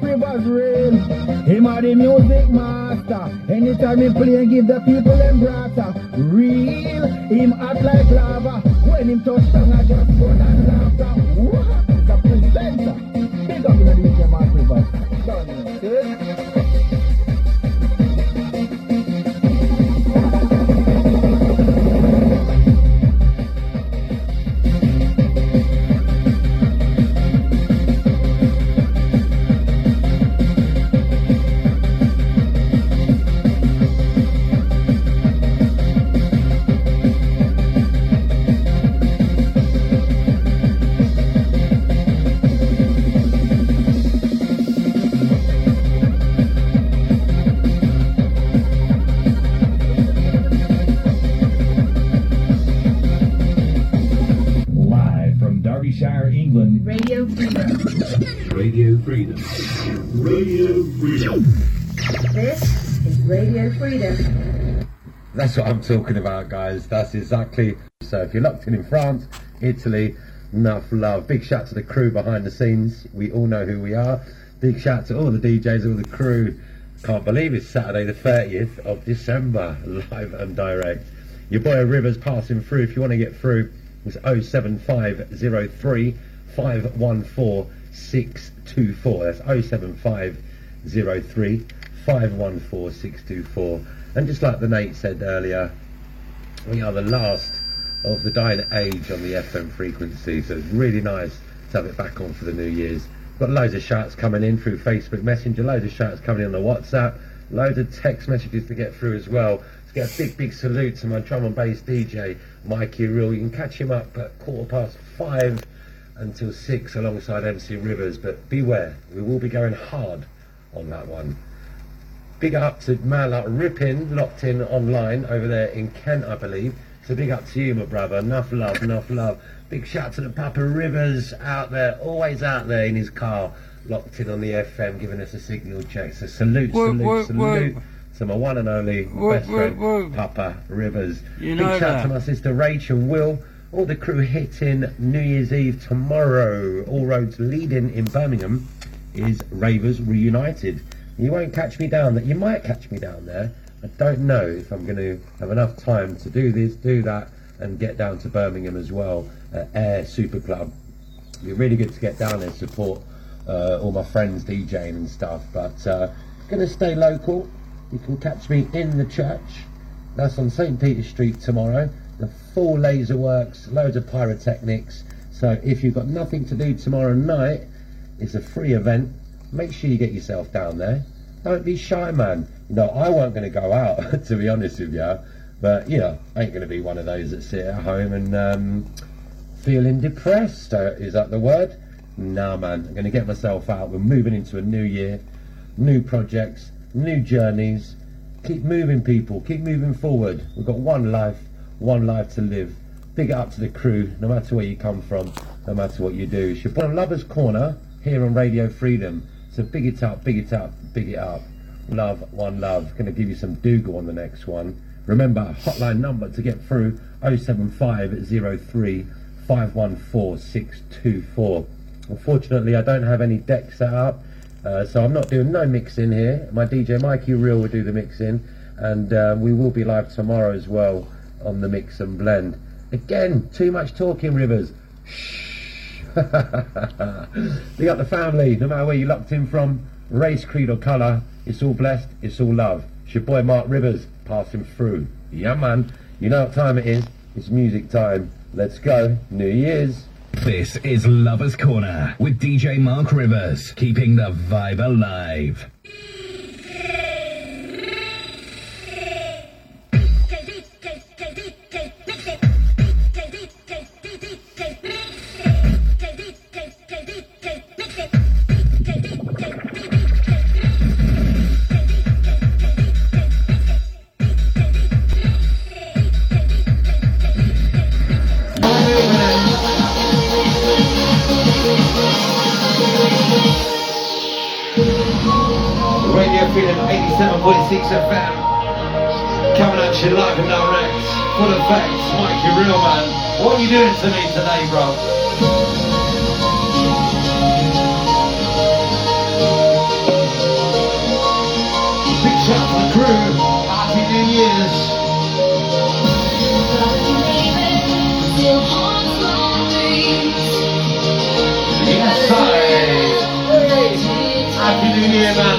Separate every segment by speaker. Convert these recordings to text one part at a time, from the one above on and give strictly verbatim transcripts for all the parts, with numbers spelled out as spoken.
Speaker 1: Rivers real. Him are the music master. Anytime he play and give the people them brata. Real. Him act like lava. When him touch down I just run and laughter. What? The presenter. Big up in the D J Mark Rivers. Done. See?
Speaker 2: England. Radio Freedom. Radio Freedom. Radio Freedom.
Speaker 3: This is Radio Freedom.
Speaker 4: That's what I'm talking about, guys. That's exactly. So if you're locked in in France, Italy, enough love. Big shout to the crew behind the scenes. We all know who we are. Big shout to all the D Js, all the crew. Can't believe it's Saturday the thirtieth of December, live and direct. Your boy Rivers passing through. If you want to get through, it's oh seven five oh three, five one four, six two four. That's oh seven five oh three, five one four, six two four. And just like the Nate said earlier, we are the last of the dying age on the F M frequency, so it's really nice to have it back on for the New Year's. Got loads of shouts coming in through Facebook Messenger, loads of shouts coming in on the WhatsApp, loads of text messages to get through as well. Let's get a big, big salute to my drum and bass D J, Mikey Real. You can catch him up at quarter past five until six alongside M C Rivers, but beware, we will be going hard on that one. Big up to man like Rippin, locked in online over there in Kent, I believe. So big up to you, my brother. Enough love, enough love. Big shout to the Papa Rivers out there, always out there in his car, locked in on the F M, giving us a signal check. So salute,
Speaker 5: whoa,
Speaker 4: salute,
Speaker 5: whoa,
Speaker 4: salute
Speaker 5: whoa.
Speaker 4: to my one and only
Speaker 5: Whoa,
Speaker 4: best
Speaker 5: whoa,
Speaker 4: friend,
Speaker 5: whoa.
Speaker 4: Papa Rivers.
Speaker 5: You
Speaker 4: Big
Speaker 5: know
Speaker 4: shout
Speaker 5: that.
Speaker 4: to my sister Rachel, Will, all the crew hitting New Year's Eve tomorrow. All roads leading in Birmingham is Ravers Reunited. You won't catch me down there. You might catch me down there. I don't know if I'm going to have enough time to do this, do that, and get down to Birmingham as well at Air Super Club. It'd be really good to get down there and support uh, all my friends DJing and stuff. But uh, going to stay local. You can catch me in the church. That's on Saint Peter Street tomorrow. The full laser works, loads of pyrotechnics. So if you've got nothing to do tomorrow night, it's a free event. Make sure you get yourself down there. Don't be shy, man. You know, I weren't going to go out, to be honest with you. But, you know, I ain't going to be one of those that sit at home and um, feeling depressed. Uh, is that the word? Nah, man. I'm going to get myself out. We're moving into a new year. New projects, new journeys. Keep moving, people. Keep moving forward. We've got one life, one life to live. Big up to the crew, no matter where you come from, no matter what you do. It's your boy Lover's Corner here on Radio Freedom. So big it up, big it up, big it up. Love, one love. Going to give you some Dougal on the next one. Remember, hotline number to get through, oh seven five oh three, five one four, six two four. Unfortunately, I don't have any decks set up, uh, so I'm not doing no mixing here. My D J Mikey Real will do the mixing, and uh, we will be live tomorrow as well on the Mix and Blend. Again, too much talking, Rivers. Shh. Big up the family, no matter where you're locked in from, race, creed or colour, it's all blessed, it's all love. It's your boy Mark Rivers, passing through. Yeah, man, you know what time it is, it's music time. Let's go, New Year's.
Speaker 2: This is Lover's Corner with D J Mark Rivers, keeping the vibe alive.
Speaker 4: eighty-seven point six F M, coming at you live and direct, full effects, Mikey Real, man. What are you doing to me today, bro? crew, Happy New Year's. Yes, hi. Hey. Happy New Year, man.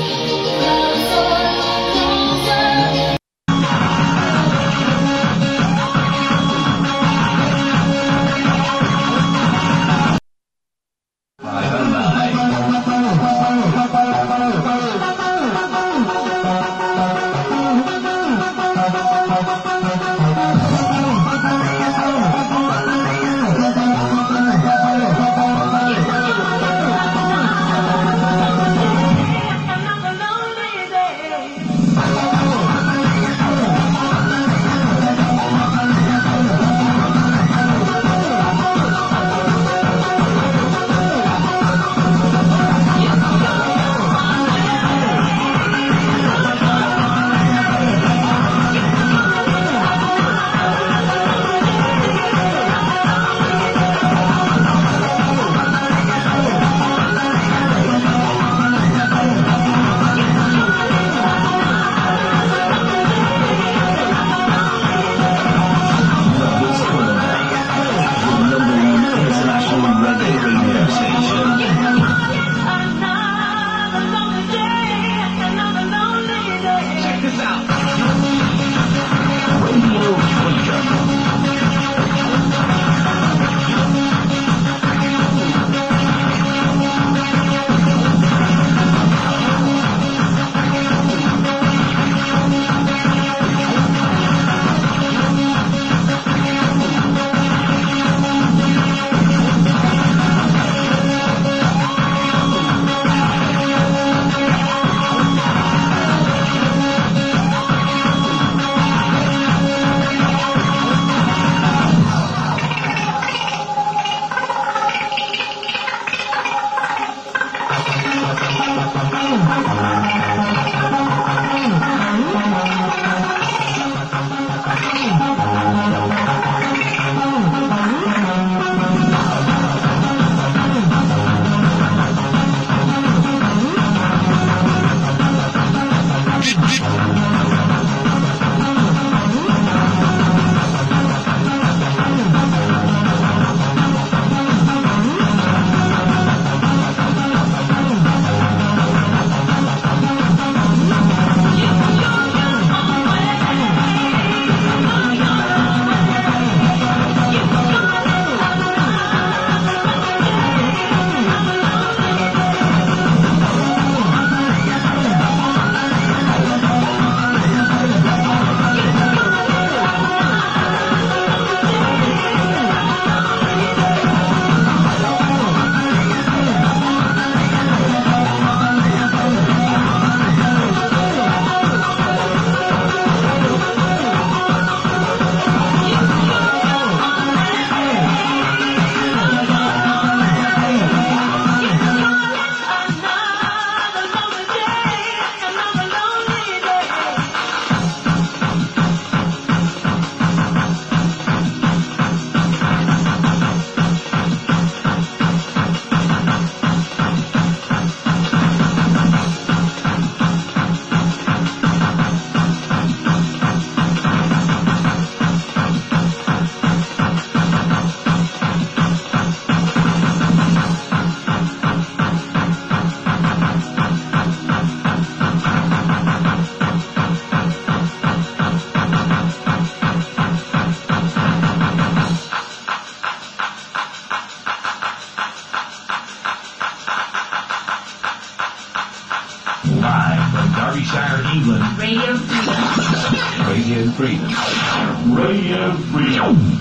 Speaker 5: England. Radio Freedom. Radio Freedom. Radio Freedom.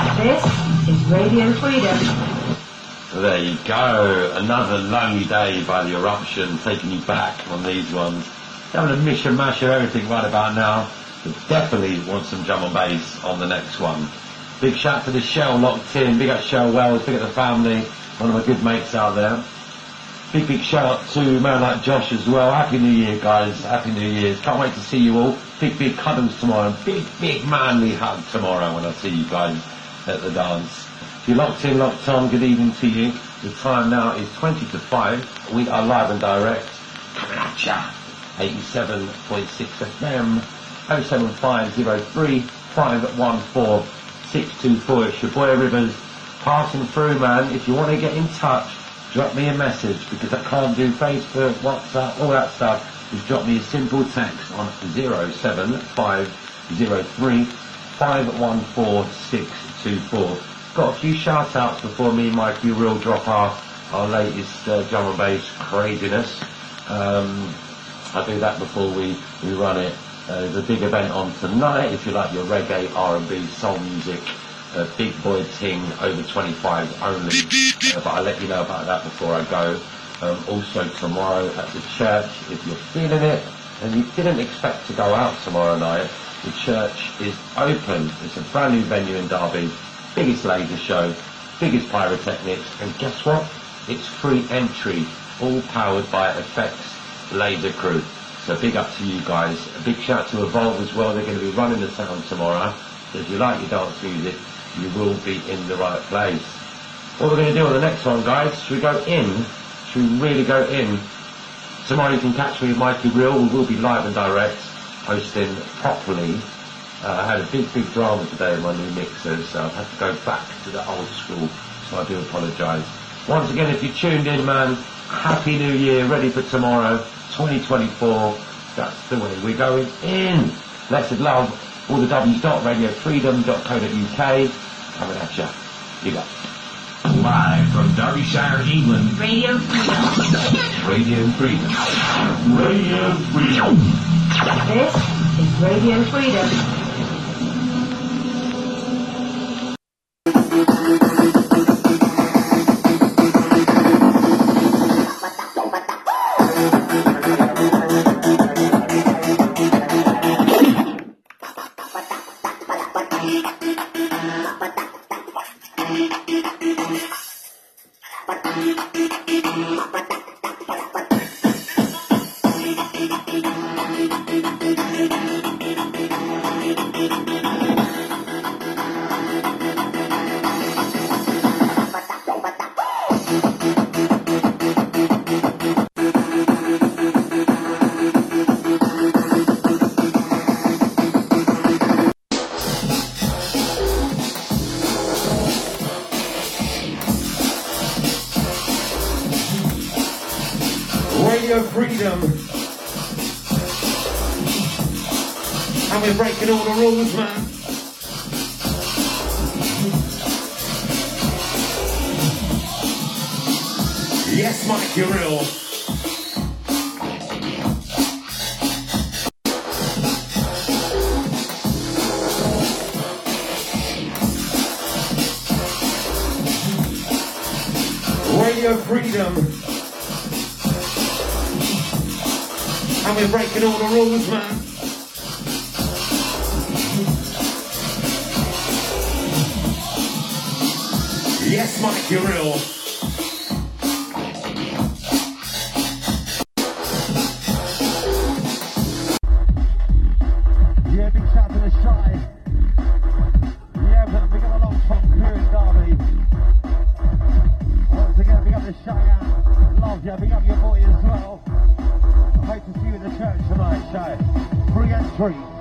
Speaker 3: This is Radio Freedom.
Speaker 4: There you go. Another lonely day by the Eruption, taking you back on these ones. Having a mishmash of everything right about now. But definitely want some drum and bass on the next one. Big shout to the Shell locked in. Big up Shell Wells. Big up the family. One of my good mates out there. Big, big shout out to a man like Josh as well. Happy New Year, guys. Happy New Year. Can't wait to see you all. Big, big cuddles tomorrow. Big, big manly hug tomorrow when I see you guys at the dance. If you're locked in, locked on, good evening to you. The time now is twenty to five. We are live and direct. Coming at ya. eighty-seven point six F M, oh seven five oh three, five one four, six two four. It's your boy Rivers passing through, man. If you want to get in touch, drop me a message, because I can't do Facebook, WhatsApp, all that stuff. Just drop me a simple text on oh seven five oh three, five one four, six two four. Got a few shout outs before me and Mikey Real drop our, our latest uh, drum and bass craziness. Um, I do that before we, we run it. Uh, there's a big event on tonight if you like your reggae, R and B, soul music. Uh, big boy ting, over twenty-fives only. Uh, but I'll let you know about that before I go. Um, also tomorrow at the church, if you're feeling it and you didn't expect to go out tomorrow night, the church is open. It's a brand new venue in Derby, biggest laser show, biggest pyrotechnics, and guess what? It's free entry, all powered by Effects Laser Crew. So big up to you guys. A big shout to Evolve as well. They're going to be running the town tomorrow. So if you like your dance music, you will be in the right place. What we're going to do on the next one, guys, should we go in? Should we really go in? Tomorrow you can catch me with Mikey Real. We will be live and direct, hosting properly. Uh, I had a big, big drama today in my new mixers, so I've had to go back to the old school, so I do apologise. Once again, if you tuned in, man, Happy New Year, ready for tomorrow, twenty twenty-four. That's the way we're going in. Blessed love, all the W's dot radio freedom dot co dot U K. Coming at ya. You go.
Speaker 2: Live from Derbyshire, England.
Speaker 3: Radio Freedom.
Speaker 2: Radio Freedom.
Speaker 5: Radio Freedom.
Speaker 3: This is Radio Freedom.
Speaker 4: Radio Freedom. And we're breaking all the rules, man. Yes, Mike, you're real. Radio Freedom. And we're breaking all the rules, man. Yes, Mike, you're real. Yeah, big shout to the Shy. Yeah, but we got a long from crew in Derby. Once again, big up the Shy out. Love you, big up your boy as well. Hope to see you in the church tonight, Shy. Free entry.